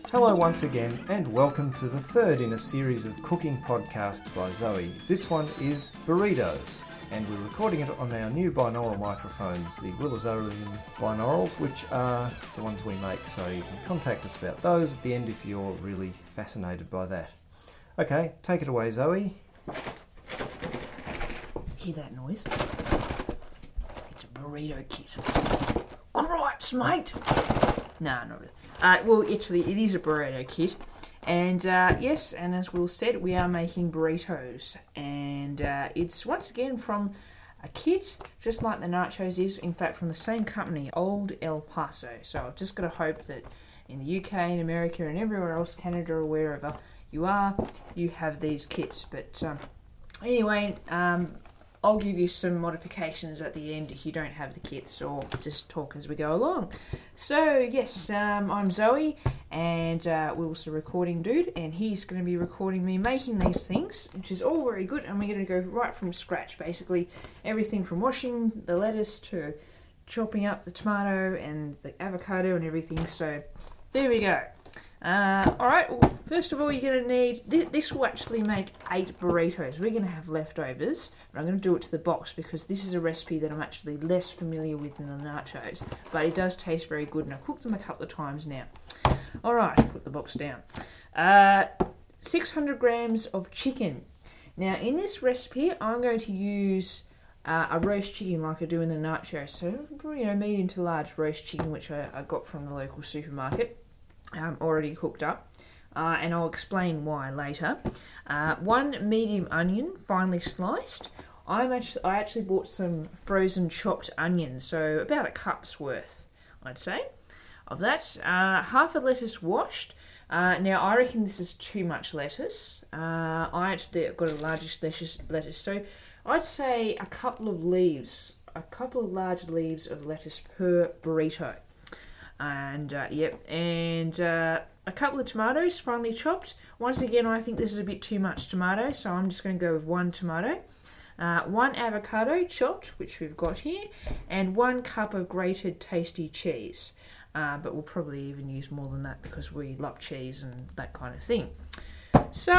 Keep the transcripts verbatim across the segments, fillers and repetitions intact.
Hello once again, and welcome to the third in a series of cooking podcasts by Zoe. This one is burritos, and we're recording it on our new binaural microphones, the Willazorian binaurals, which are the ones we make, so you can contact us about those at the end if you're really fascinated by that. Okay, take it away, Zoe. Hear that noise? It's a burrito kit. Cripes, mate! Nah, not really. Uh, well, actually, it is a burrito kit. And uh, yes, and as Will said, we are making burritos. And uh, it's once again from a kit, just like the nachos is, in fact, from the same company, Old El Paso. So I've just got to hope that in the U K and America and everywhere else, Canada or wherever you are, you have these kits. But um, anyway, um, I'll give you some modifications at the end if you don't have the kits, or just talk as we go along. So yes, um, I'm Zoe, and uh, Will's the recording dude, and he's going to be recording me making these things, which is all very good, and we're going to go right from scratch, basically everything from washing the lettuce to chopping up the tomato and the avocado and everything. So there we go. Uh, Alright, well, first of all you're going to need, this, this will actually make eight burritos. We're going to have leftovers, but I'm going to do it to the box because this is a recipe that I'm actually less familiar with than the nachos, but it does taste very good and I've cooked them a couple of times now. Alright, put the box down. Uh, six hundred grams of chicken. Now in this recipe I'm going to use uh, a roast chicken like I do in the nachos, so you know, medium to large roast chicken which I, I got from the local supermarket. Um, already cooked up, uh, and I'll explain why later. Uh, one medium onion, finely sliced. I'm actually, I actually bought some frozen chopped onions, so about a cup's worth, I'd say, of that. Uh, half a lettuce washed. Uh, now, I reckon this is too much lettuce. Uh, I actually got a largish lettuce, lettuce, so I'd say a couple of leaves, a couple of large leaves of lettuce per burrito. And, uh, yep, and uh, a couple of tomatoes finely chopped. Once again, I think this is a bit too much tomato, so I'm just going to go with one tomato. Uh, one avocado chopped, which we've got here, and one cup of grated tasty cheese. Uh, but we'll probably even use more than that because we love cheese and that kind of thing. So,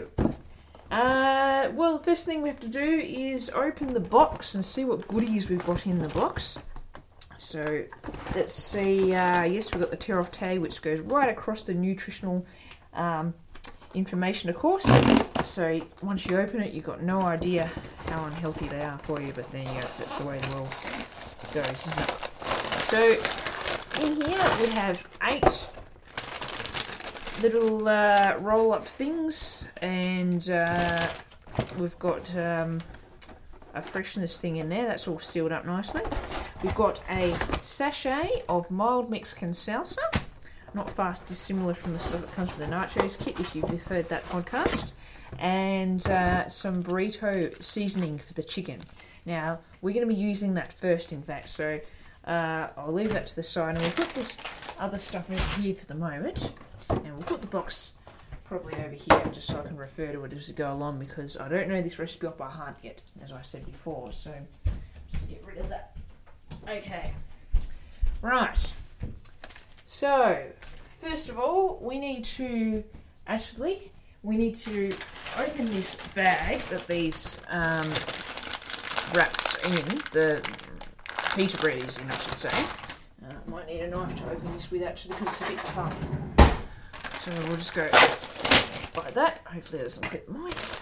uh, well, the first thing we have to do is open the box and see what goodies we've got in the box. So let's see, uh, yes, we've got the tear-off tag, which goes right across the nutritional um, information, of course. So once you open it, you've got no idea how unhealthy they are for you, but there you go, that's the way the world goes, isn't it? So in here we have eight little uh, roll-up things, and uh, we've got um, a freshness thing in there, that's all sealed up nicely. We've got a sachet of mild Mexican salsa, not far dissimilar from the stuff that comes with the nachos kit if you've heard that podcast, and uh, some burrito seasoning for the chicken. Now, we're going to be using that first, in fact, so uh, I'll leave that to the side, and we'll put this other stuff over here for the moment, and we'll put the box probably over here just so I can refer to it as we go along, because I don't know this recipe off by heart yet, as I said before, so just get rid of that. Okay, right, so first of all we need to, actually, we need to open this bag that these um, wrapped in, the pita bread is in, I should say. Uh, might need a knife to open this with actually because it's a bit tough. So we'll just go like that, hopefully it doesn't clip mice.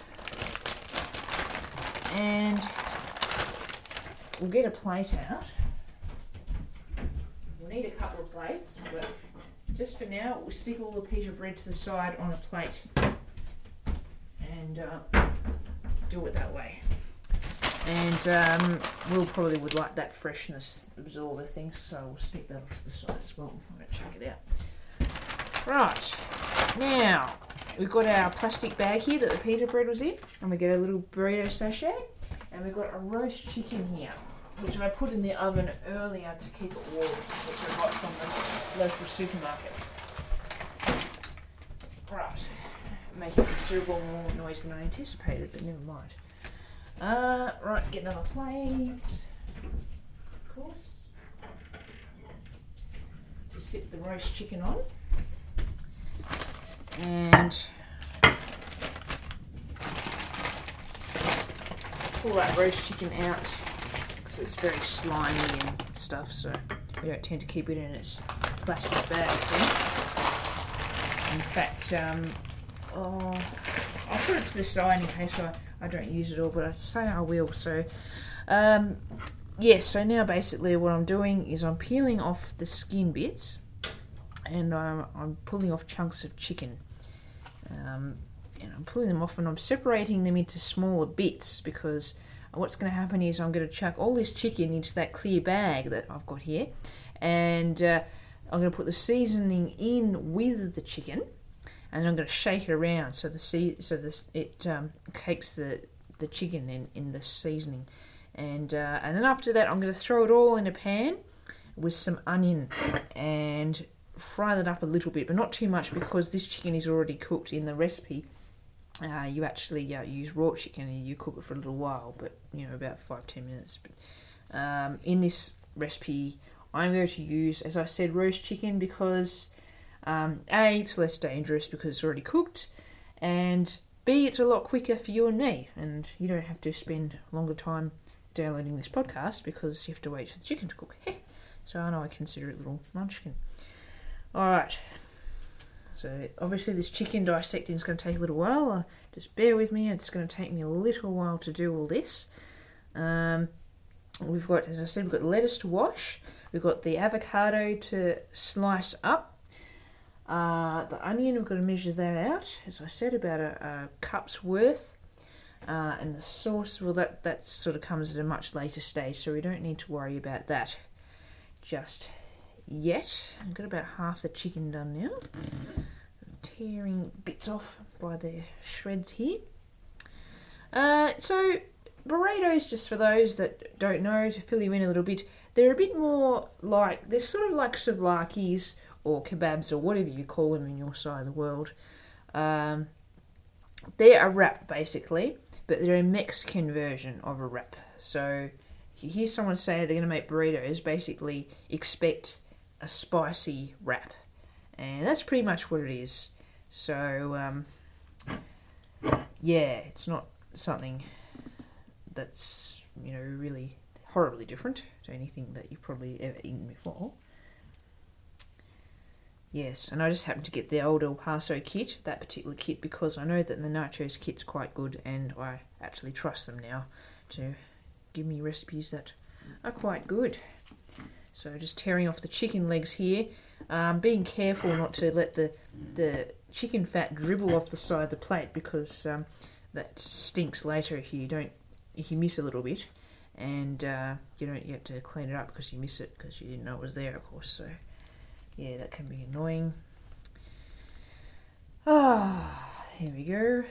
And we'll get a plate out. We'll need a couple of plates, but just for now, we'll stick all the pita bread to the side on a plate and uh, do it that way. And um, Will probably would like that freshness absorber thing, so we'll stick that off to the side as well. I'm going to check it out. Right, now we've got our plastic bag here that the pita bread was in, and we get a little burrito sachet, and we've got a roast chicken here, which I put in the oven earlier to keep it warm, which I got from the local supermarket. Right, making considerable more noise than I anticipated, but never mind. Uh, right, get another plate, of course, to sit the roast chicken on. pull that roast chicken out because it's very slimy and stuff, so we don't tend to keep it in its plastic bag thing. In fact, um, oh, I'll put it to the side in case I, I don't use it all, but I say I will. So, um, yes, so now basically what I'm doing is I'm peeling off the skin bits and I'm, I'm pulling off chunks of chicken. Um, and I'm pulling them off and I'm separating them into smaller bits because what's going to happen is I'm going to chuck all this chicken into that clear bag that I've got here, and uh, I'm going to put the seasoning in with the chicken, and I'm going to shake it around so the se- so this it um, cakes the the chicken in, in the seasoning, and uh, and then after that I'm going to throw it all in a pan with some onion and fry that up a little bit, but not too much because this chicken is already cooked in the recipe. Uh, you actually uh, use raw chicken and you cook it for a little while, but you know, about five ten minutes. But, um, in this recipe, I'm going to use, as I said, roast chicken because um, A, it's less dangerous because it's already cooked, and B, it's a lot quicker for you and me, and you don't have to spend longer time downloading this podcast because you have to wait for the chicken to cook. So I know I consider it a little munchkin. Alright. So obviously this chicken dissecting is going to take a little while. Uh, just bear with me. It's going to take me a little while to do all this. Um, we've got, as I said, we've got lettuce to wash. We've got the avocado to slice up. Uh, the onion, we've got to measure that out. As I said, about a, a cup's worth. Uh, and the sauce, well, that, that sort of comes at a much later stage, so we don't need to worry about that just yet. I've got about half the chicken done now. I'm tearing bits off by the shreds here. Uh, so burritos, just for those that don't know, to fill you in a little bit, they're a bit more like, they're sort of like souvlaki's or kebabs or whatever you call them in your side of the world. Um, they're a wrap basically, but they're a Mexican version of a wrap. So if you hear someone say they're going to make burritos, basically expect a spicy wrap, and that's pretty much what it is. So um, yeah, it's not something that's, you know, really horribly different to anything that you've probably ever eaten before. Yes, and I just happened to get the old El Paso kit, that particular kit, because I know that the nachos kit's quite good, and I actually trust them now to give me recipes that are quite good. So just tearing off the chicken legs here, um, being careful not to let the the chicken fat dribble off the side of the plate because um, that stinks later if you don't if you miss a little bit, and uh, you don't get to clean it up because you miss it because you didn't know it was there, of course. So yeah, that can be annoying. Ah, here we go.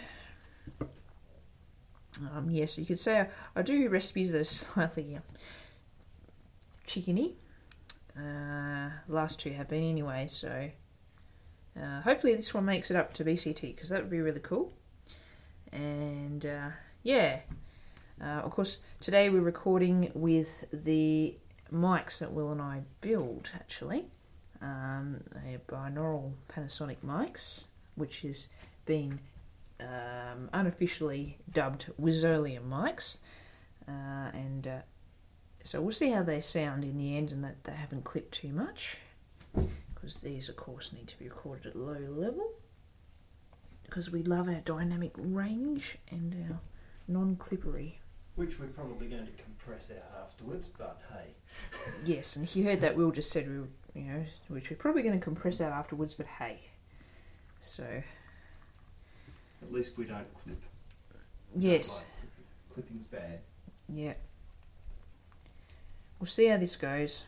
Um, yes, you could say I, I do recipes that are slightly uh, chickeny. Uh, last two have been anyway, so uh, hopefully this one makes it up to B C T because that would be really cool. And uh, yeah, uh, of course today we're recording with the mics that Will and I build actually. Um, they're binaural Panasonic mics, which has been um, unofficially dubbed Wizolium mics, uh, and uh, so we'll see how they sound in the end, and that they haven't clipped too much, because these of course need to be recorded at low level, because we love our dynamic range and our non-clippery. Which we're probably going to compress out afterwards, but hey. Yes, and if you heard that, Will just said we were, you know, which we're probably going to compress out afterwards, but hey. So. At least we don't clip. Yes. Like clipping's bad. Yeah. We'll see how this goes.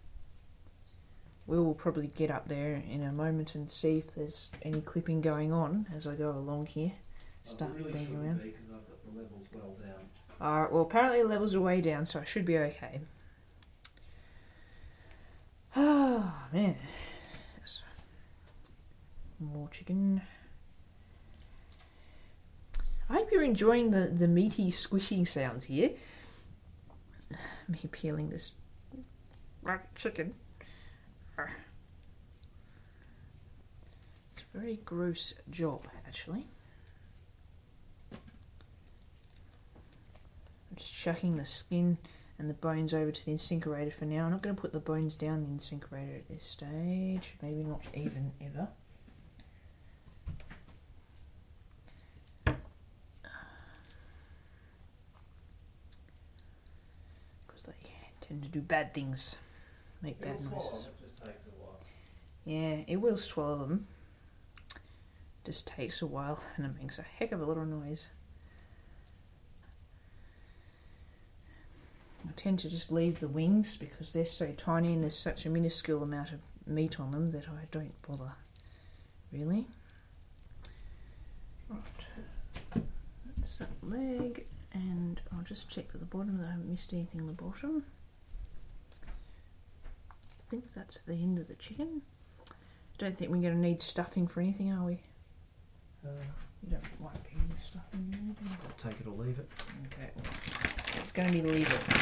We will probably get up there in a moment and see if there's any clipping going on as I go along here. Start really being shouldn't around. be because I've got the levels well down. Alright, well apparently the levels are way down, so I should be okay. Ah, oh, man. Yes. More chicken. I hope you're enjoying the, the meaty squishy sounds here. Me peeling this chicken. It's a very gross job, actually. I'm Just chucking the skin and the bones over to the incinerator for now. I'm not going to put the bones down the incinerator at this stage. Maybe not even ever. Because they tend to do bad things. Make bad noises. It just takes a while. Yeah, it will swallow them. Just takes a while and it makes a heck of a lot of noise. I tend to just leave the wings because they're so tiny and there's such a minuscule amount of meat on them that I don't bother, really. Right, that's that leg, and I'll just check to the bottom that I haven't missed anything on the bottom. I think that's the end of the chicken. Don't think we're going to need stuffing for anything, are we? Uh, You don't like any stuffing in there, do you? I'll take it or leave it. Okay, well, it's going to be leave it.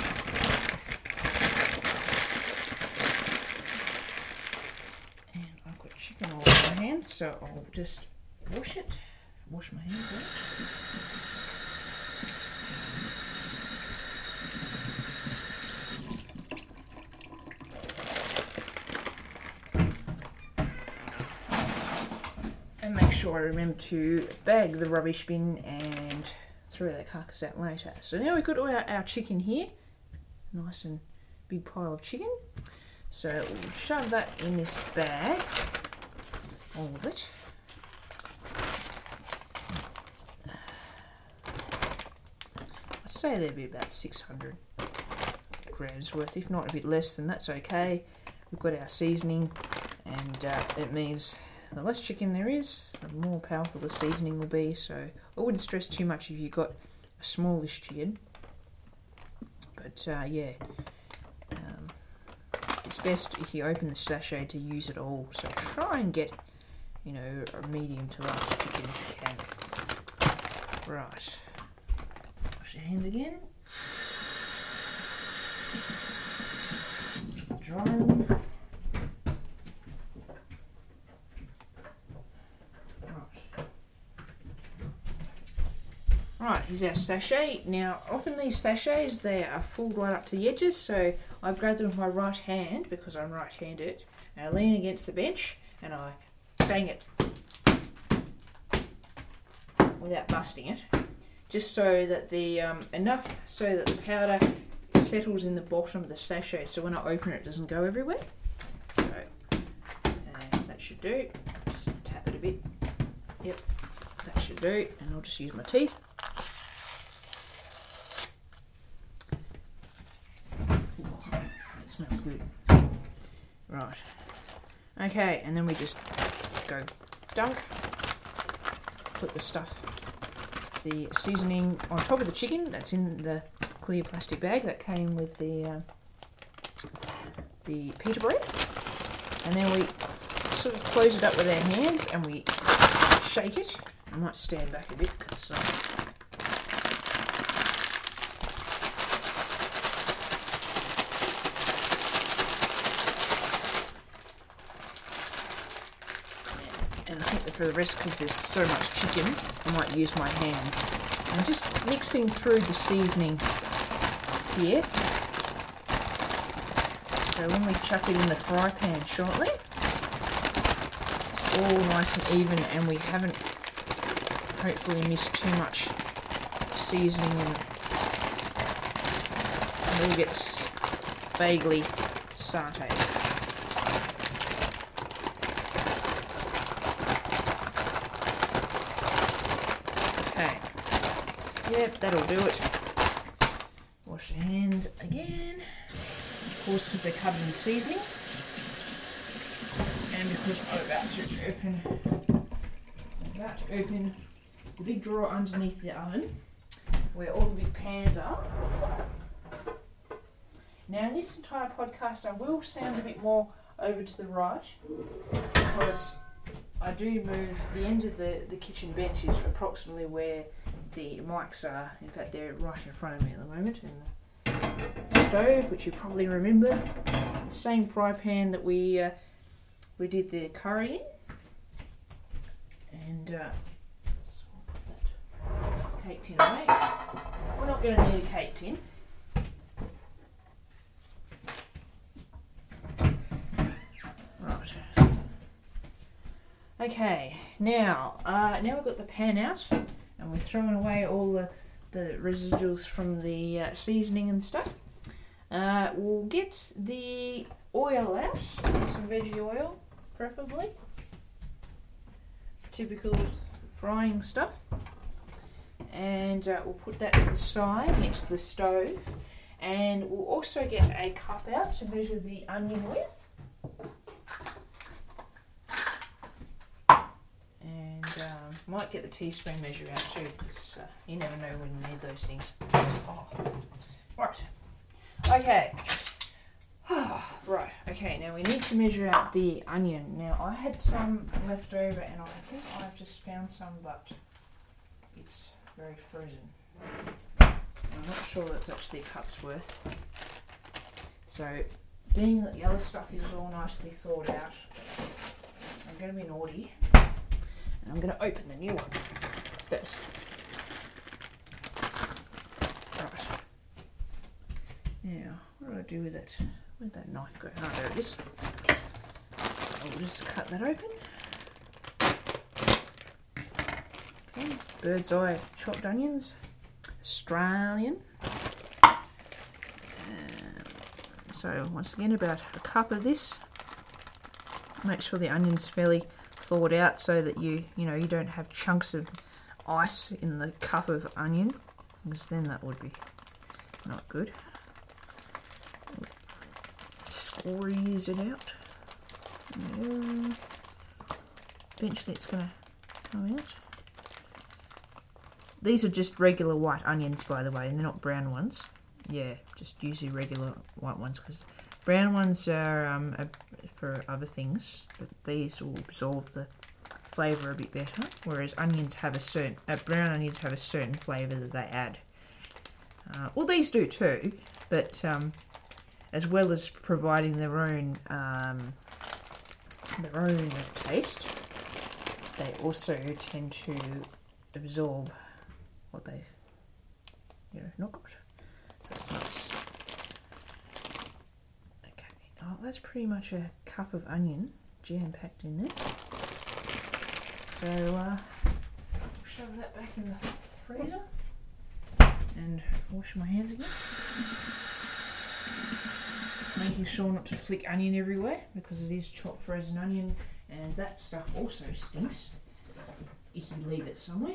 And I've got chicken all over my hands, so I'll just wash it. Wash my hands out. And make sure I remember to bag the rubbish bin and throw that carcass out later. So now we've got all our, our chicken here. Nice and big pile of chicken. So we'll shove that in this bag. All of it. I'd say there'd be about six hundred grams worth. If not a bit less, then that's okay. We've got our seasoning, and uh, it means the less chicken there is, the more powerful the seasoning will be. So I wouldn't stress too much if you've got a smallish chicken. But uh, yeah, um, it's best if you open the sachet to use it all. So try and get, you know, a medium to large chicken if you can. Right. Wash your hands again. Dry them. Right, here's our sachet. Now, often these sachets, they are full right up to the edges, so I grab them with my right hand, because I'm right-handed, and I lean against the bench, and I bang it without busting it, just so that the, um, enough so that the powder settles in the bottom of the sachet, so when I open it, it doesn't go everywhere. So, and that should do. Just tap it a bit. Yep, that should do, and I'll just use my teeth. Smells good. Right. Okay, and then we just go dunk. Put the stuff, the seasoning on top of the chicken. That's in the clear plastic bag that came with the uh, the pita bread. And then we sort of close it up with our hands and we shake it. I might stand back a bit because. Uh, For the rest, because there's so much chicken, I might use my hands. I'm just mixing through the seasoning here. So when we chuck it in the fry pan shortly, it's all nice and even, and we haven't hopefully missed too much seasoning, and it all gets vaguely sauteed. Yep, that'll do it. Wash your hands again. Of course, because they're covered in seasoning. And because I'm about to open, I'm about to open the big drawer underneath the oven, where all the big pans are. Now, in this entire podcast, I will sound a bit more over to the right, because I do move, the end of the, the kitchen bench is approximately where the mics are. In fact, they're right in front of me at the moment. And the stove, which you probably remember, the same fry pan that we uh, we did the curry in. And uh, so I'll put that caked in away. Well, not going to need a cake tin. Right. Okay, now, uh, now we've got the pan out, and we're throwing away all the, the residuals from the uh, seasoning and stuff. Uh, we'll get the oil out, some veggie oil, preferably. Typical frying stuff. And uh, we'll put that to the side next to the stove. And we'll also get a cup out to measure the onion with. And um, might get the teaspoon measure out too, because uh, you never know when you need those things. Oh. Right. Okay. Right, okay, now we need to measure out the onion. Now, I had some left over, and I think I've just found some, but it's very frozen. I'm not sure that's actually a cup's worth. So, being that the other stuff is all nicely thawed out, I'm going to be naughty, and I'm going to open the new one first. Right. Now, what do I do with it? Where'd that knife go? Oh, there it is. I'll just cut that open. Okay, bird's eye chopped onions. Australian. Um, so once again, about a cup of this. Make sure the onion's fairly thawed out so that you, you know, you don't have chunks of ice in the cup of onion, because then that would be not good. Squeeze it out. Yeah. Eventually it's going to come out. These are just regular white onions, by the way, and they're not brown ones. Yeah, just usually regular white ones, because brown ones are um, for other things, but these will absorb the flavour a bit better, whereas onions have a certain, uh, brown onions have a certain flavour that they add. Uh, well, these do too, but um, as well as providing their own um, their own taste, they also tend to absorb what they've, you know, not got. So it's nice. Okay, oh, that's pretty much a cup of onion jam-packed in there. So uh, shove that back in the freezer and wash my hands again. Making sure not to flick onion everywhere, because it is chopped frozen onion, and that stuff also stinks if you leave it somewhere.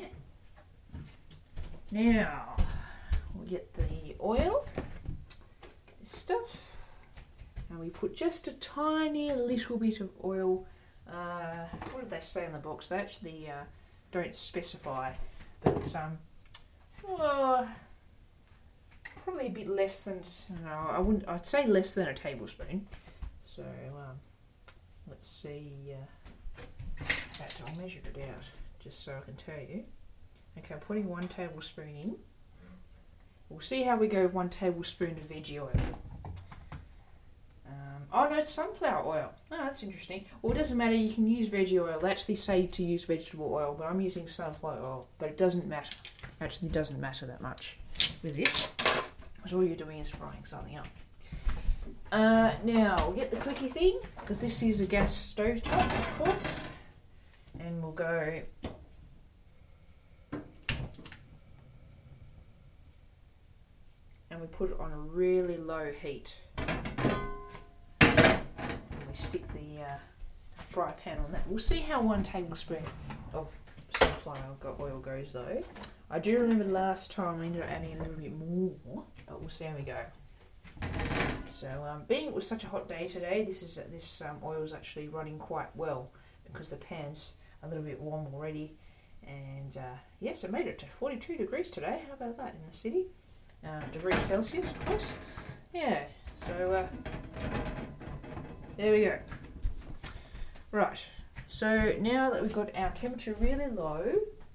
Now we'll get the oil, this stuff, and we put just a tiny little bit of oil. Uh, what did they say in the box? They actually uh, don't specify, but um, oh, probably a bit less than, no, I wouldn't, I'd say less than a tablespoon. So, um, let's see, uh, in fact, I'll measure it out, just so I can tell you. Okay, I'm putting one tablespoon in. We'll see how we go with one tablespoon of veggie oil. Um, oh no, it's sunflower oil. Oh, that's interesting. Well, it doesn't matter, you can use veggie oil. They actually say to use vegetable oil, but I'm using sunflower oil. But it doesn't matter. Actually, doesn't matter that much with this. Because all you're doing is frying something up. Uh, now, we'll get the clicky thing, because this is a gas stove top, of course. And we'll go... and we put it on a really low heat. And we stick the uh, fry pan on that. We'll see how one tablespoon of sunflower oil goes though. I do remember last time I ended up adding a little bit more, but we'll see how we go. So, um, being it was such a hot day today, this is this um, oil is actually running quite well, because the pan's a little bit warm already. And uh, yes, I made it to forty-two degrees today. How about that in the city? Uh, degrees Celsius, of course. Yeah, so uh, there we go. Right, so now that we've got our temperature really low,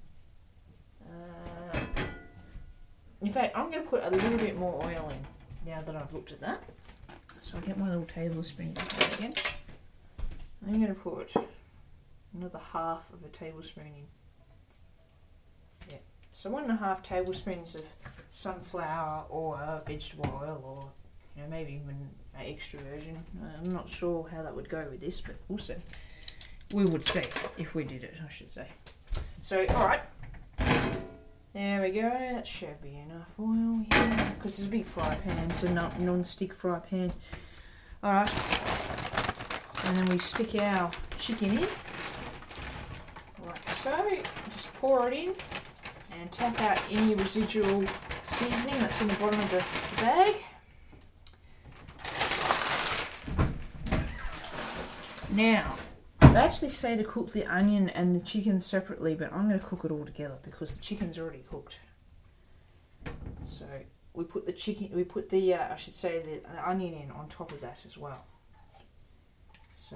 uh, in fact, I'm going to put a little bit more oil in now that I've looked at that. So I'll get my little tablespoon again. I'm going to put another half of a tablespoon in. Yeah, so one and a half tablespoons of sunflower or uh, vegetable oil, or you know maybe even an extra virgin. Uh, I'm not sure how that would go with this, but we'll see. We would see if we did it, I should say. So, all right. There we go. That should be enough oil here, because it's a big fry pan, so not non-stick fry pan. All right. And then we stick our chicken in, like so. Just pour it in and tap out any residual seasoning that's in the bottom of the, the bag. Now, they actually say to cook the onion and the chicken separately, but I'm going to cook it all together because the chicken's already cooked. So we put the chicken, we put the, uh, I should say, the, the onion in on top of that as well. So,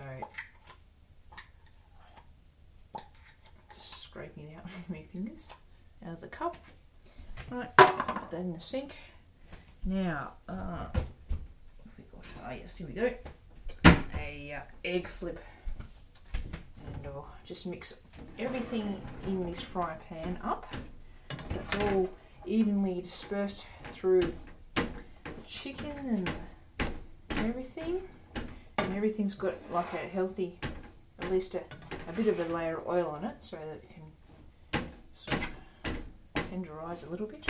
scraping it out with my fingers out of the cup. Right, put that in the sink. Now, uh, we got, ah yes, here we go. A uh, egg flip, and I'll just mix everything in this fry pan up, so it's all evenly dispersed through the chicken and everything. And everything's got like a healthy, at least a, a bit of a layer of oil on it, so that it can sort of tenderise a little bit.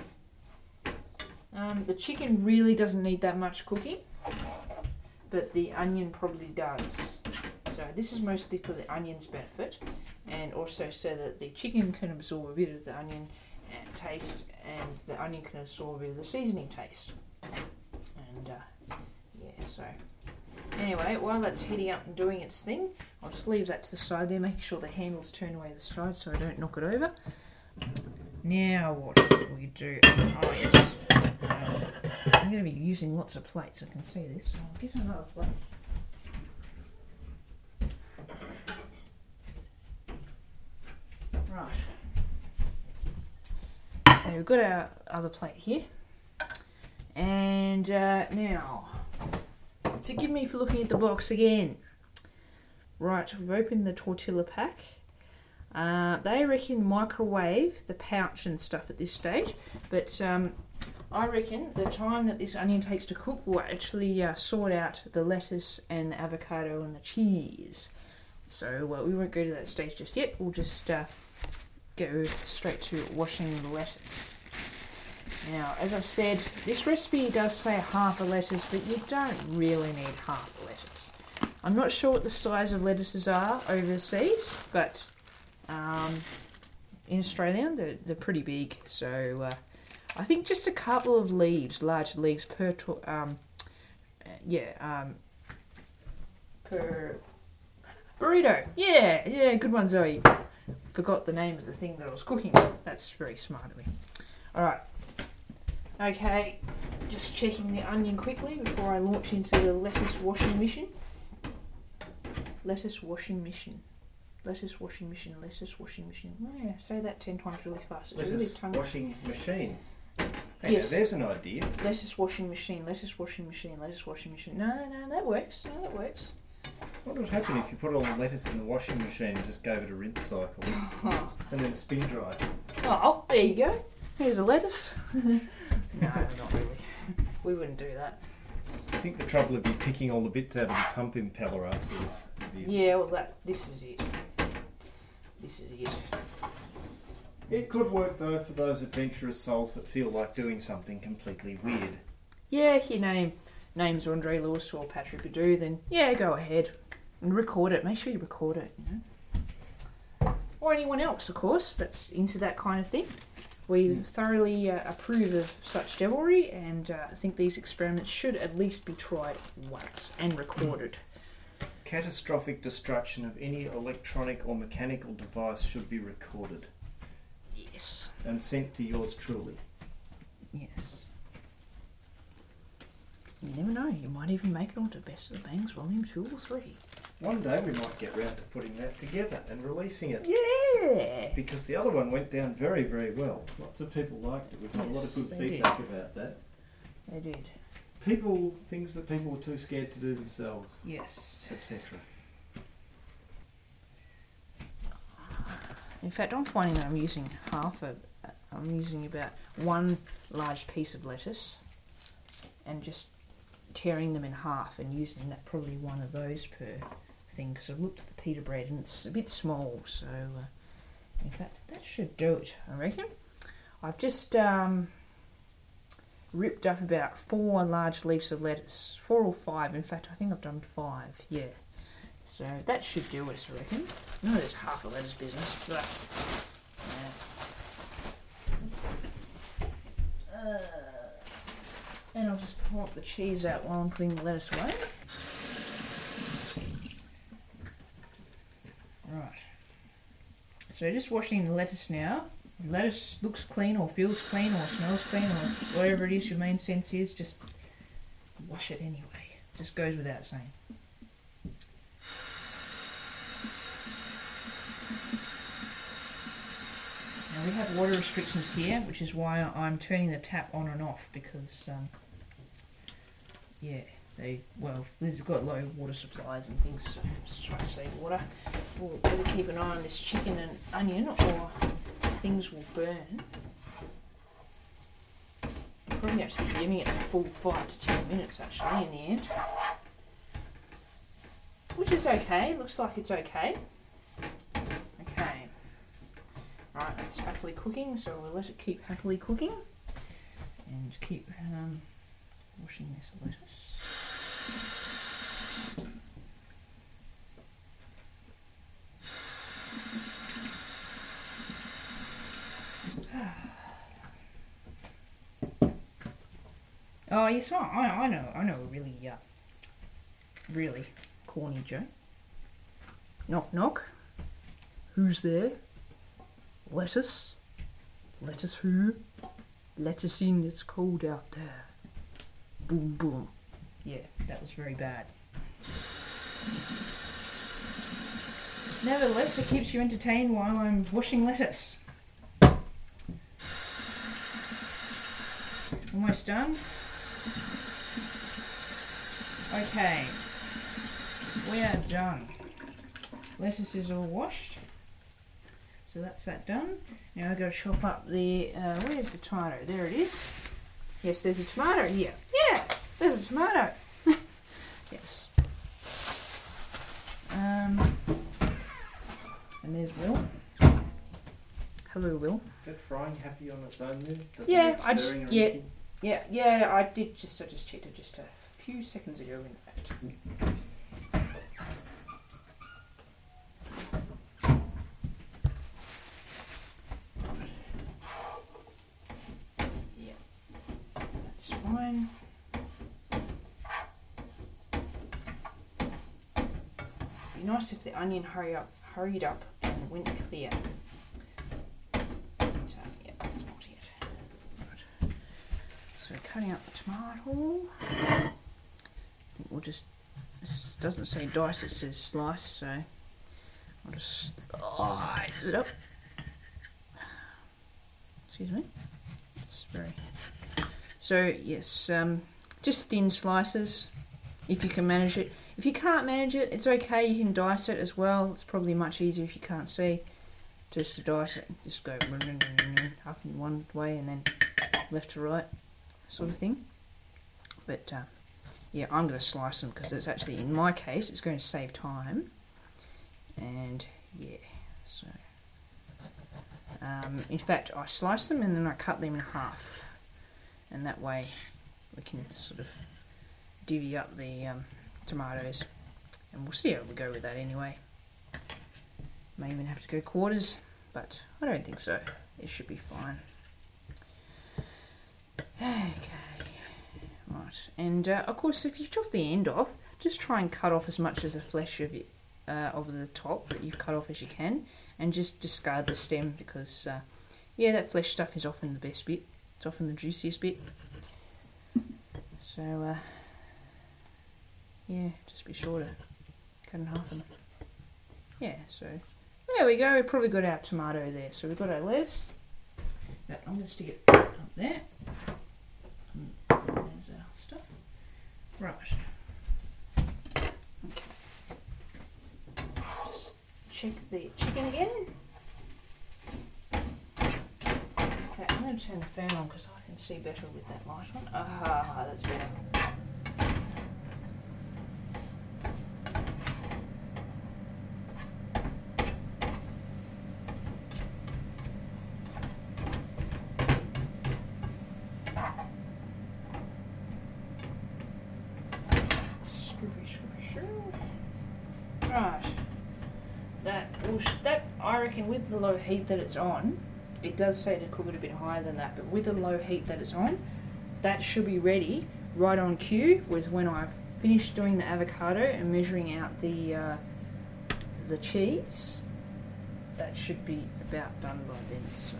Um, the chicken really doesn't need that much cooking, but the onion probably does. So this is mostly for the onion's benefit, and also so that the chicken can absorb a bit of the onion and taste, and the onion can absorb a bit of the seasoning taste. And uh, yeah, so anyway, while that's heating up and doing its thing, I'll just leave that to the side there, making sure the handle's turned away to the side so I don't knock it over. Now what do we do? Oh yes, um, I'm going to be using lots of plates, I can see this, so I'll get another plate. Right, so we've got our other plate here, and uh, now, forgive me for looking at the box again. Right, we've opened the tortilla pack. Uh, they reckon microwave the pouch and stuff at this stage, but um, I reckon the time that this onion takes to cook will actually uh, sort out the lettuce and the avocado and the cheese. So well, we won't go to that stage just yet. We'll just uh, go straight to washing the lettuce. Now, as I said, this recipe does say half a lettuce, but you don't really need half a lettuce. I'm not sure what the size of lettuces are overseas, but um, in Australia they're, they're pretty big. So uh, I think just a couple of leaves, large leaves per, to- um, yeah, um, per burrito. Yeah, yeah, good one, Zoe. Forgot the name of the thing that I was cooking. That's very smart of me. All right. Okay, just checking the onion quickly before I launch into the lettuce washing mission. Lettuce washing mission. Lettuce washing mission. Lettuce washing machine. Oh yeah, say that ten times really fast. It's lettuce really tongue- washing machine. Hey, yes. now, there's an idea. Lettuce washing machine. Lettuce washing machine. Lettuce washing machine. No, no, that works. No, that works. What would happen if you put all the lettuce in the washing machine and just gave it a rinse cycle Oh, and then spin dry? oh there you go. Here's a lettuce. No, not really. We wouldn't do that. I think the trouble would be picking all the bits out of the pump impeller afterwards. It'd be- Yeah, well, that this is it. This is it. It could work though for those adventurous souls that feel like doing something completely weird. Yeah, if your name name's Andre Lewis or Patrick Badu, then yeah, go ahead and record it. Make sure you record it, you know. Or anyone else, of course, that's into that kind of thing. We Mm. thoroughly uh, approve of such devilry, and uh, I think these experiments should at least be tried once and recorded. Catastrophic destruction of any electronic or mechanical device should be recorded Yes. and sent to yours truly. Yes. You never know, you might even make it onto Best of the Bangs Volume two or three. One day we might get round to putting that together and releasing it. Yeah! Because the other one went down very, very well. Lots of people liked it. We've got a lot of Yes, good they feedback about that. They did. People, things that people were too scared to do themselves, Yes. et cetera. In fact, I'm finding that I'm using half a I'm using about one large piece of lettuce and just tearing them in half and using that probably one of those per thing, because I've looked at the pita bread and it's a bit small, so uh, in fact that should do it, I reckon. I've just um, ripped up about four large leaves of lettuce, four or five, in fact I think I've done five, yeah. So that should do us, I reckon. No, there's half a lettuce business. But, yeah. uh, and I'll just pull up the cheese out while I'm putting the lettuce away. Right. So just washing the lettuce now. If lettuce looks clean or feels clean or smells clean or whatever it is your main sense is, just wash it anyway. Just goes without saying. Now we have water restrictions here, which is why I'm turning the tap on and off, because um, yeah, they, well, they've got low water supplies and things, so I'm just trying to save water. We'll better keep an eye on this chicken and onion or things will burn. You're probably actually giving it a full five to ten minutes actually in the end. Which is okay, looks like it's okay. Okay. Right, it's happily cooking, so we'll let it keep happily cooking. And keep um, washing this lettuce. Oh yes, I, I know, I know a really, uh, really corny joke. Knock knock. Who's there? Lettuce? Lettuce who? Lettuce in, it's cold out there. Boom boom. Yeah, that was very bad. Nevertheless, it keeps you entertained while I'm washing lettuce. Almost done. Okay, we are done. Lettuce is all washed, so that's that done. Now I've got to chop up the, uh, where's the tomato? There it is. Yes, there's a tomato here. Yeah, there's a tomato. Yes. Um, and there's Will. Hello, Will. Is that frying happy on its own there? Doesn't Yeah, need I just, stirring or yeah, anything? yeah, yeah, I did just, I just checked it just a few seconds ago, in fact. Yeah, that's fine. It'd be nice if the onion hurry up, hurried up and went clear. But, uh, yeah, that's not yet. Right. So cutting up the tomato. I think we'll just, this doesn't say dice, it says slice, so I'll just slice it up. Excuse me. It's very, so yes, um, just thin slices if you can manage it. If you can't manage it, it's okay, you can dice it as well. It's probably much easier if you can't see, just to dice it. Just go up in one way and then left to right, sort of thing. But uh, yeah, I'm going to slice them because it's actually, in my case, it's going to save time. And yeah, so um, in fact, I slice them and then I cut them in half, and that way we can sort of divvy up the um, tomatoes, and we'll see how we go with that anyway. May even have to go quarters, but I don't think so. It should be fine. Okay, right, and uh, of course, if you chop the end off, just try and cut off as much of the flesh of it, uh, of the top that you've cut off as you can, and just discard the stem because, uh, yeah, that flesh stuff is often the best bit. It's often the juiciest bit. So, uh, yeah, just be sure to cut in half them. Yeah, so there we go. We've probably got our tomato there. So we've got our lettuce. But I'm going to stick it up there. And there's our stuff. Right. Okay. Just check the chicken again. Okay. to turn the fan on because I can see better with that light on. Ah, that's better. Right, that will, that I reckon with the low heat that it's on, it does say to cook it a bit higher than that, but with the low heat that it's on, that should be ready right on cue with when I've finished doing the avocado and measuring out the uh, the cheese. That should be about done by then. So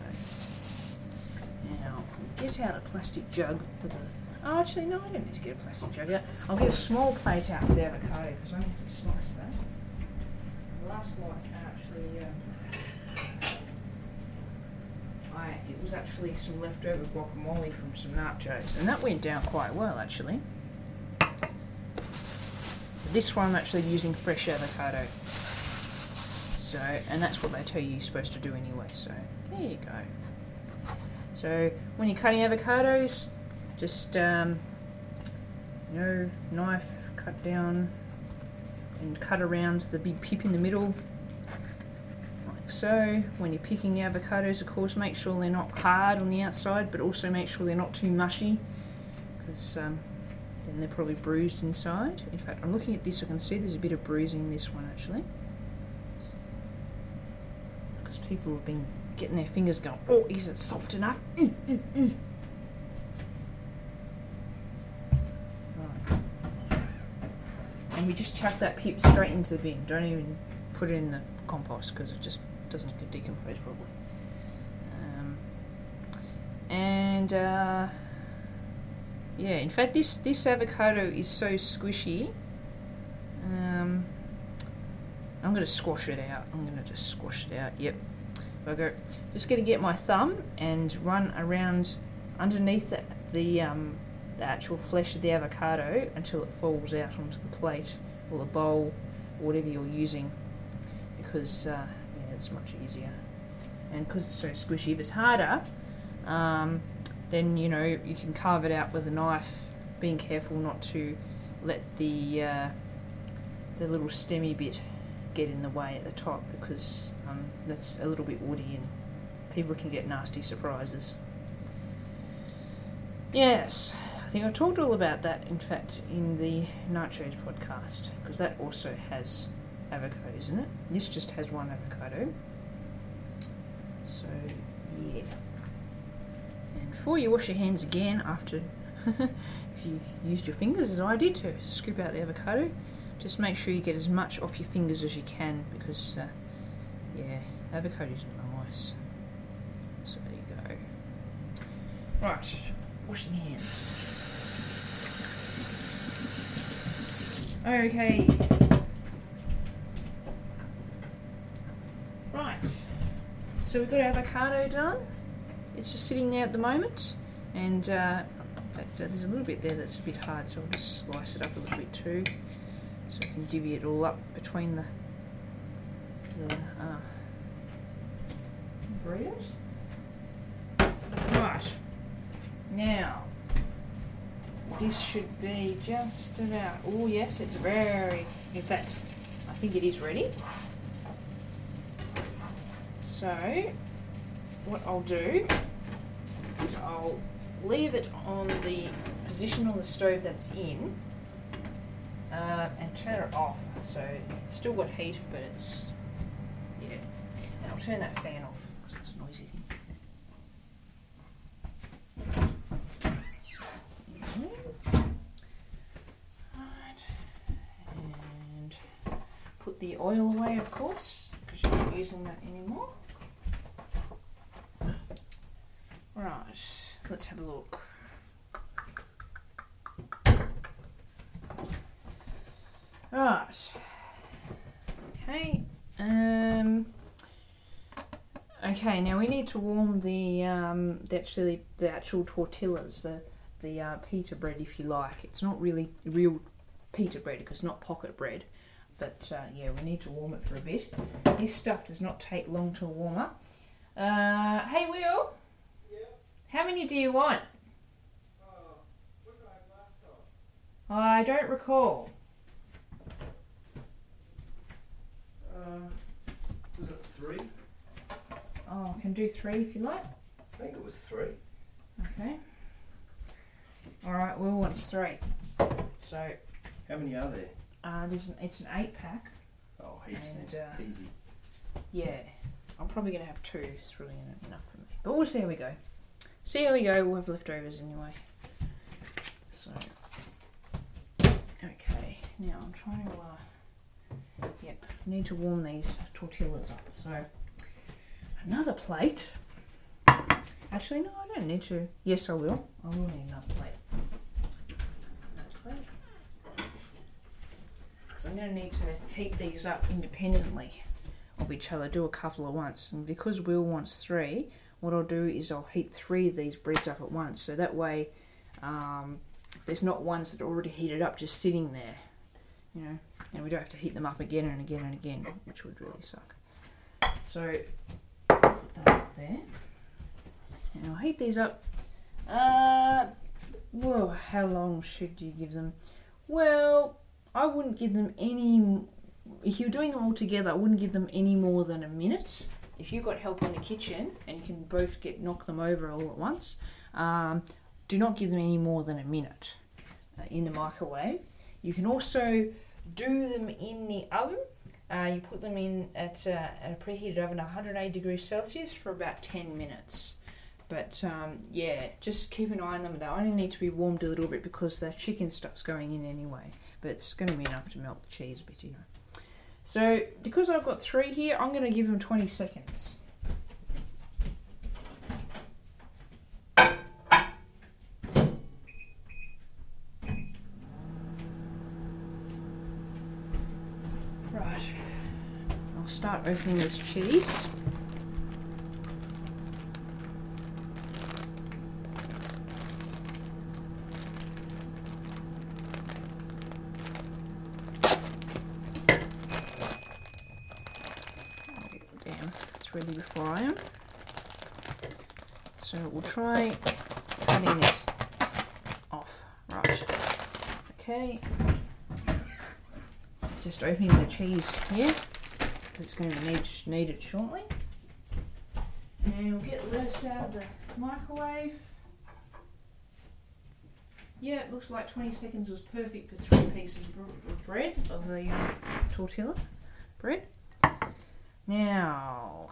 now get out a plastic jug for the. Oh, actually no, I don't need to get a plastic jug out. I'll get a small plate out for the avocado because I need to slice that. Last night, actually, uh, I it was actually some leftover guacamole from some nachos, and that went down quite well, actually. This one I'm actually using fresh avocado, so and that's what they tell you you're supposed to do anyway. So there you go. So when you're cutting avocados, just um, you know, knife, cut down. And cut around the big pip in the middle, like so. When you're picking the avocados, of course, make sure they're not hard on the outside, but also make sure they're not too mushy, because um, then they're probably bruised inside. In fact, I'm looking at this, I can see there's a bit of bruising in this one, actually. Because people have been getting their fingers going, oh, is it soft enough? Mm, mm, mm. And we just chuck that pip straight into the bin. Don't even put it in the compost because it just doesn't decompose properly. Um, and uh, yeah, in fact, this this avocado is so squishy. Um, I'm going to squash it out. I'm going to just squash it out. Yep. I go. Just going to get my thumb and run around underneath the, the um. the actual flesh of the avocado until it falls out onto the plate or the bowl or whatever you're using, because uh, yeah, it's much easier. And because it's so squishy, if it's harder, um, then you know you can carve it out with a knife, being careful not to let the uh, the little stemmy bit get in the way at the top, because um, that's a little bit woody and people can get nasty surprises. Yes. I think I talked all about that, in fact, in the Nachos podcast, because that also has avocados in it. This just has one avocado. So, yeah. And before you wash your hands again, after if you used your fingers, as I did, to scoop out the avocado, just make sure you get as much off your fingers as you can, because, uh, yeah, avocados are nice. So there you go. Right, washing hands. Okay. Right. So we've got our avocado done. It's just sitting there at the moment. And uh, in fact, uh, there's a little bit there that's a bit hard, so I'll just slice it up a little bit too, so I can divvy it all up between the, the uh, burritos. Right. Now, this should be just about, oh yes, it's very, in fact, I think it is ready. So, what I'll do is I'll leave it on the position on the stove that's in, uh, and turn it off. So, it's still got heat, but it's, yeah. And I'll turn that fan off, because it's a noisy thing. The oil away, of course, because you're not using that anymore. Right, let's have a look. Right. Okay. Um. Okay. Now we need to warm the um the actually the actual tortillas, the the uh, pita bread, if you like. It's not really real pita bread because it's not pocket bread. But uh, yeah, we need to warm it for a bit. This stuff does not take long to warm up. Uh, hey Will, yeah. How many do you want? Uh, what did I have last time? I don't recall. Uh, was it three? Oh, I can do three if you like. I think it was three. Okay. Alright, Will wants three. So, How many are there? uh, there's an, it's an eight pack. Oh, heaps And, then. uh, Easy. Yeah. I'm probably going to have two. It's really enough for me. But we'll see how we go. See how we go. We'll have leftovers anyway. So, okay. Now I'm trying to, uh, yep, need to warm these tortillas up. So, another plate. Actually, no, I don't need to. Yes, I will. I will need another plate. Another plate. So I'm going to need to heat these up independently of each other. Do a couple at once. And because Will wants three, what I'll do is I'll heat three of these breads up at once. So that way, um, there's not ones that are already heated up just sitting there. You know, and we don't have to heat them up again and again and again, which would really suck. So, put that up there. And I'll heat these up. Uh, whoa, how long should you give them? Well, I wouldn't give them any... If you're doing them all together, I wouldn't give them any more than a minute. If you've got help in the kitchen and you can both get knock them over all at once, um, do not give them any more than a minute uh, in the microwave. You can also do them in the oven. Uh, you put them in at, uh, at a preheated oven at one hundred eight degrees Celsius for about ten minutes. But um, yeah, just keep an eye on them. They only need to be warmed a little bit because the chicken stuff's going in anyway. But it's going to be enough to melt the cheese a bit, you know. So because I've got three here, I'm going to give them twenty seconds. Right, I'll start opening this cheese. Ready before I am. So we'll try cutting this off. Right. Okay. Just opening the cheese here because it's going to need, need it shortly. And we'll get the lettuce out of the microwave. Yeah, it looks like twenty seconds was perfect for three pieces of bread, of the uh, tortilla bread. Now,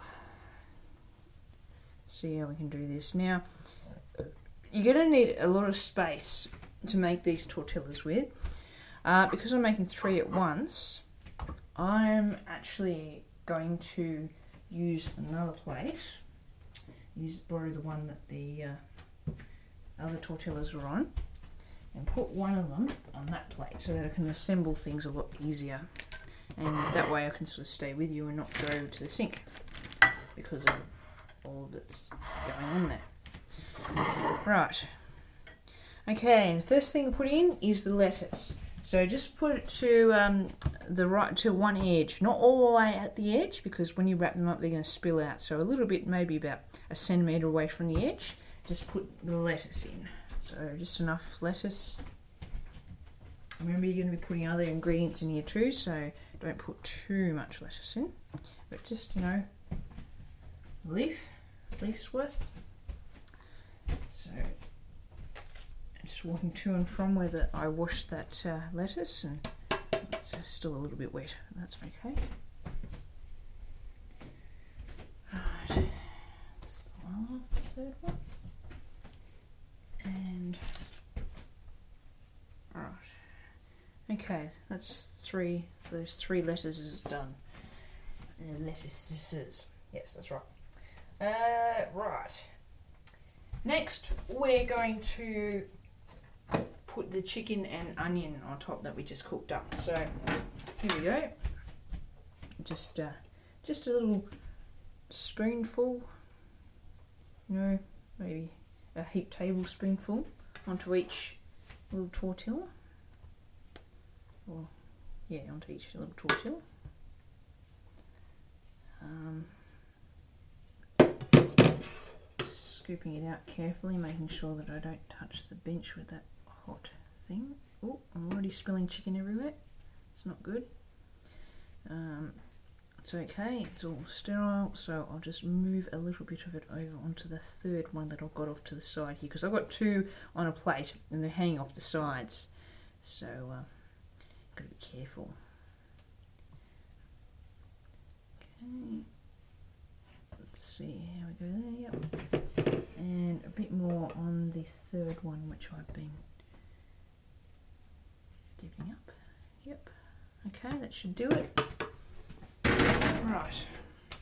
see how we can do this. Now, you're going to need a lot of space to make these tortillas with. Uh, because I'm making three at once, I'm actually going to use another plate. Use borrow the one that the uh, other tortillas were on, and put one of them on that plate so that I can assemble things a lot easier. And that way I can sort of stay with you and not go over to the sink because of all that's going on there. Right. Okay, and the first thing to put in is the lettuce. So just put it to um, the right to one edge, not all the way at the edge because when you wrap them up they're going to spill out. So a little bit, maybe about a centimetre away from the edge, just put the lettuce in. So just enough lettuce. Remember you're going to be putting other ingredients in here too, so don't put too much lettuce in, but just, you know, a leaf, a leaf's worth. So I'm just walking to and from where the, I washed that uh, lettuce, and it's still a little bit wet, that's okay. Right, that's the one, third one. And, alright. Okay, that's three, those three letters is done. Uh, lettuces, yes, that's right. Uh, right. Next, we're going to put the chicken and onion on top that we just cooked up. So, here we go. Just, uh, just a little spoonful, you know, maybe a heaped tablespoonful onto each little tortilla. Or, yeah, onto each little tortilla. Um, scooping it out carefully, making sure that I don't touch the bench with that hot thing. Oh, I'm already spilling chicken everywhere. It's not good. Um, it's okay, it's all sterile, so I'll just move a little bit of it over onto the third one that I've got off to the side here, because I've got two on a plate and they're hanging off the sides, so uh, gotta be careful. Okay, let's see how we go there. Yep, and a bit more on the third one, which I've been dipping up. Yep, okay, that should do it. Right,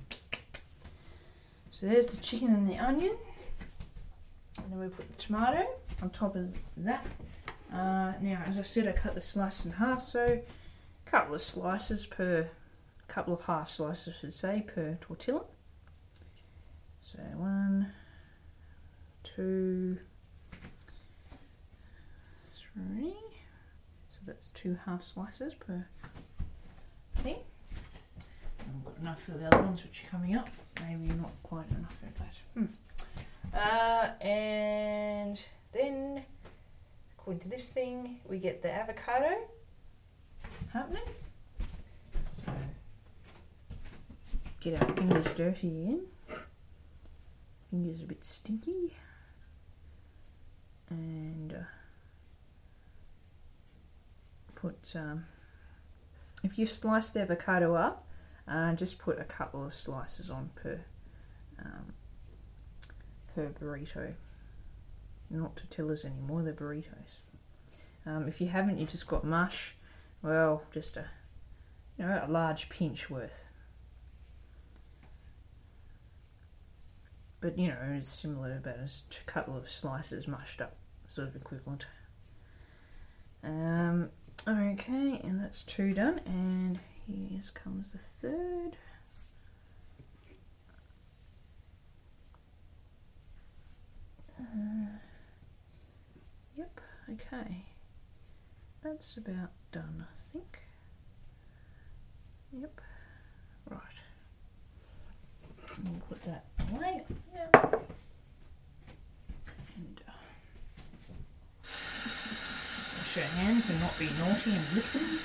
so there's the chicken and the onion, and then we put the tomato on top of that. Uh, now, as I said, I cut the slice in half, so a couple of slices per, couple of half slices, I should say, per tortilla. So one, two, three. So that's two half slices per thing. I've got enough for the other ones which are coming up. Maybe not quite enough for that. Hmm. Uh, and then, according to this thing, we get the avocado happening. So, get our fingers dirty again. Fingers a bit stinky. And uh, put, um, if you slice the avocado up, Uh, just put a couple of slices on per um, per burrito. Not tortillas anymore, they're burritos. Um, if you haven't, you've just got mush. Well, just a you know a large pinch worth. But you know, it's similar, about a couple of slices mushed up, sort of equivalent. Um, okay, and that's two done, and here comes the third. Uh, yep, okay. That's about done, I think. Yep, right. We'll put that away. Yep. And uh, wash your hands and not be naughty and lick them.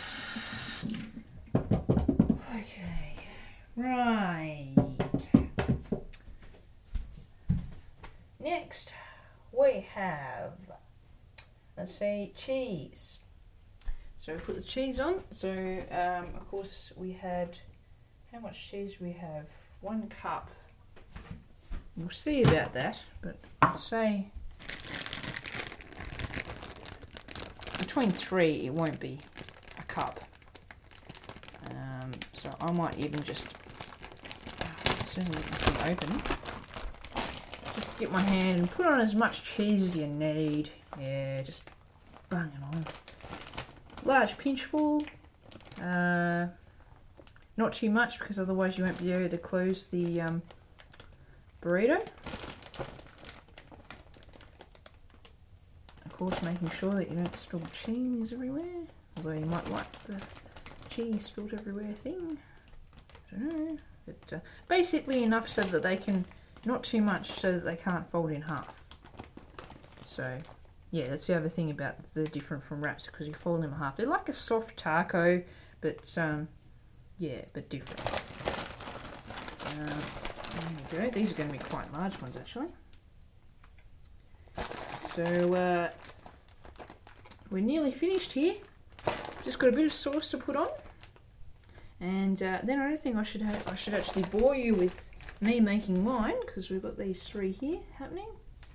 Okay, right. Next, we have, let's say, cheese. So we put the cheese on. So, um, of course, we had, how much cheese we have? One cup. We'll see about that, but I'd say between three, it won't be a cup. Um, so I might even just, as soon as this thing open, just get my hand and put on as much cheese as you need. Yeah, just bang it on. Large pinchful. Uh, not too much, because otherwise you won't be able to close the um, burrito. Of course, making sure that you don't spill cheese everywhere. Although you might like the cheese spilled everywhere thing. I don't know. But uh, basically enough so that they can, not too much so that they can't fold in half. So, yeah, that's the other thing about the different from wraps, because you fold them in half. They're like a soft taco, but um, yeah, but different. Uh, there we go. These are going to be quite large ones, actually. So, uh, we're nearly finished here. Just got a bit of sauce to put on. And uh, then I don't think I should have, I should actually bore you with me making mine, because we've got these three here happening.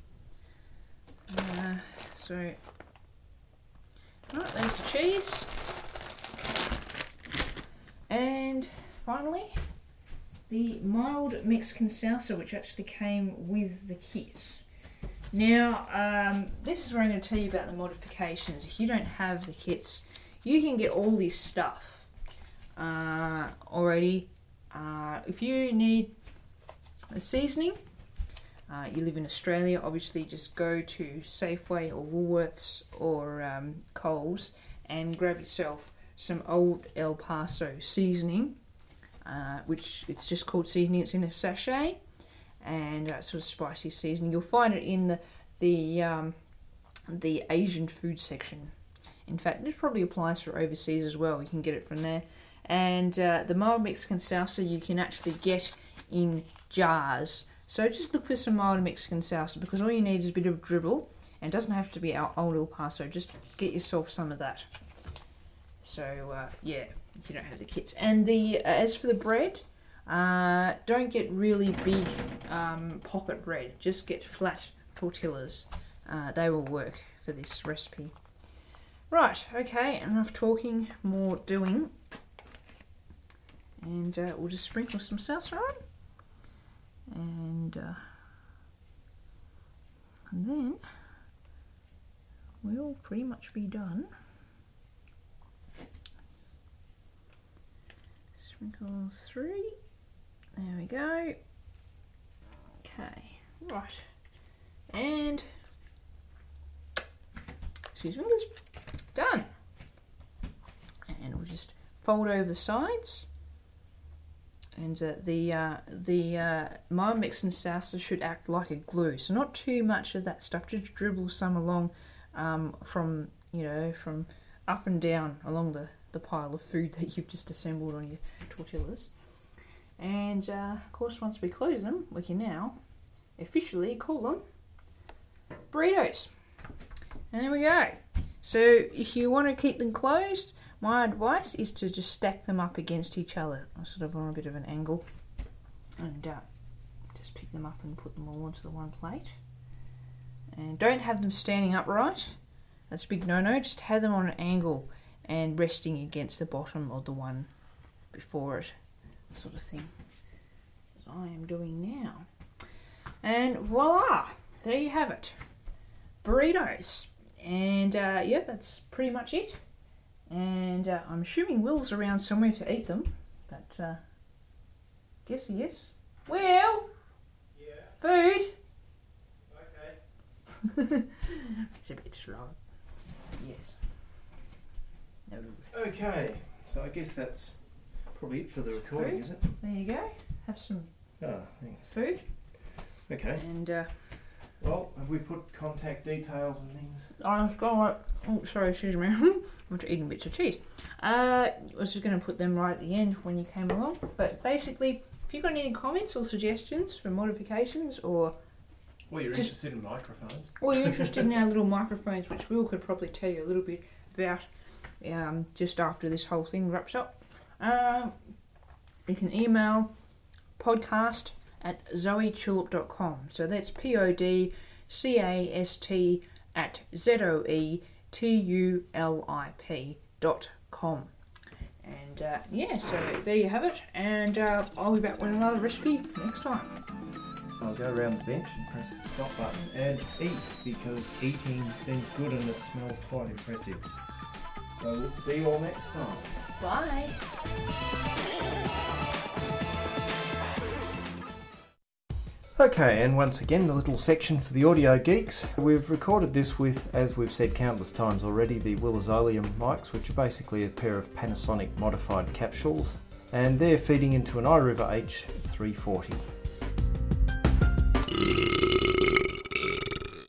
Uh, so, right, there's the cheese. And finally, the mild Mexican salsa, which actually came with the kit. Now, um, this is where I'm going to tell you about the modifications. If you don't have the kits, you can get all this stuff uh, already. Uh, if you need a seasoning, uh, you live in Australia, obviously just go to Safeway or Woolworths or um, Coles and grab yourself some old El Paso seasoning, uh, which it's just called seasoning. It's in a sachet. and uh, sort of spicy seasoning. You'll find it in the the um, the Asian food section. In fact, this probably applies for overseas as well. You can get it from there. And uh, the mild Mexican salsa you can actually get in jars. So just look for some mild Mexican salsa, because all you need is a bit of dribble, and it doesn't have to be our old El Paso. Just get yourself some of that. So uh, yeah, if you don't have the kits. And the uh, as for the bread, uh, don't get really big um, pocket bread. Just get flat tortillas. Uh, they will work for this recipe. Right, okay, enough talking, more doing. And uh, we'll just sprinkle some salsa on. And, uh, and then we'll pretty much be done. Sprinkle three. There we go. Okay, right. And, excuse me, done. And we'll just fold over the sides. And uh, the uh, the uh, mild Mexican salsa should act like a glue, so not too much of that stuff. Just dribble some along um, from you know from up and down along the, the pile of food that you've just assembled on your tortillas. And uh, of course, once we close them, we can now officially call them burritos. And there we go. So if you want to keep them closed, my advice is to just stack them up against each other, sort of on a bit of an angle, and uh, just pick them up and put them all onto the one plate. And don't have them standing upright. That's a big no-no. Just have them on an angle and resting against the bottom of the one before it, sort of thing, as I am doing now. And voila! There you have it. Burritos. And uh, yeah, that's pretty much it. And uh, I'm assuming Will's around somewhere to eat them. But uh, guess he is. Will? Yeah. Food? Okay. It's a bit slow. Yes. No. Okay, so I guess that's probably it for the recording, Food. is it? There you go. Have some Oh, thanks. food. Okay. And uh, Well, have we put contact details and things? I was going. Oh, sorry, excuse me. I'm just eating bits of cheese. Uh, I was just going to put them right at the end when you came along. But basically, if you've got any comments or suggestions for modifications, or Well, you're Just- interested in microphones. or you're interested in our little microphones, which Will could probably tell you a little bit about um, just after this whole thing wraps up, um, you can email podcast at zoe tulip dot com. So that's P O D C A S T at Z O E T U L I P dot com. And uh, yeah, so there you have it. And uh, I'll be back with another recipe next time. I'll go around the bench and press the stop button and eat, because eating seems good and it smells quite impressive. So we'll see you all next time. Bye. Okay, and once again, the little section for the audio geeks. We've recorded this with, as we've said countless times already, the Willazolium mics, which are basically a pair of Panasonic modified capsules, and they're feeding into an iRiver H three forty.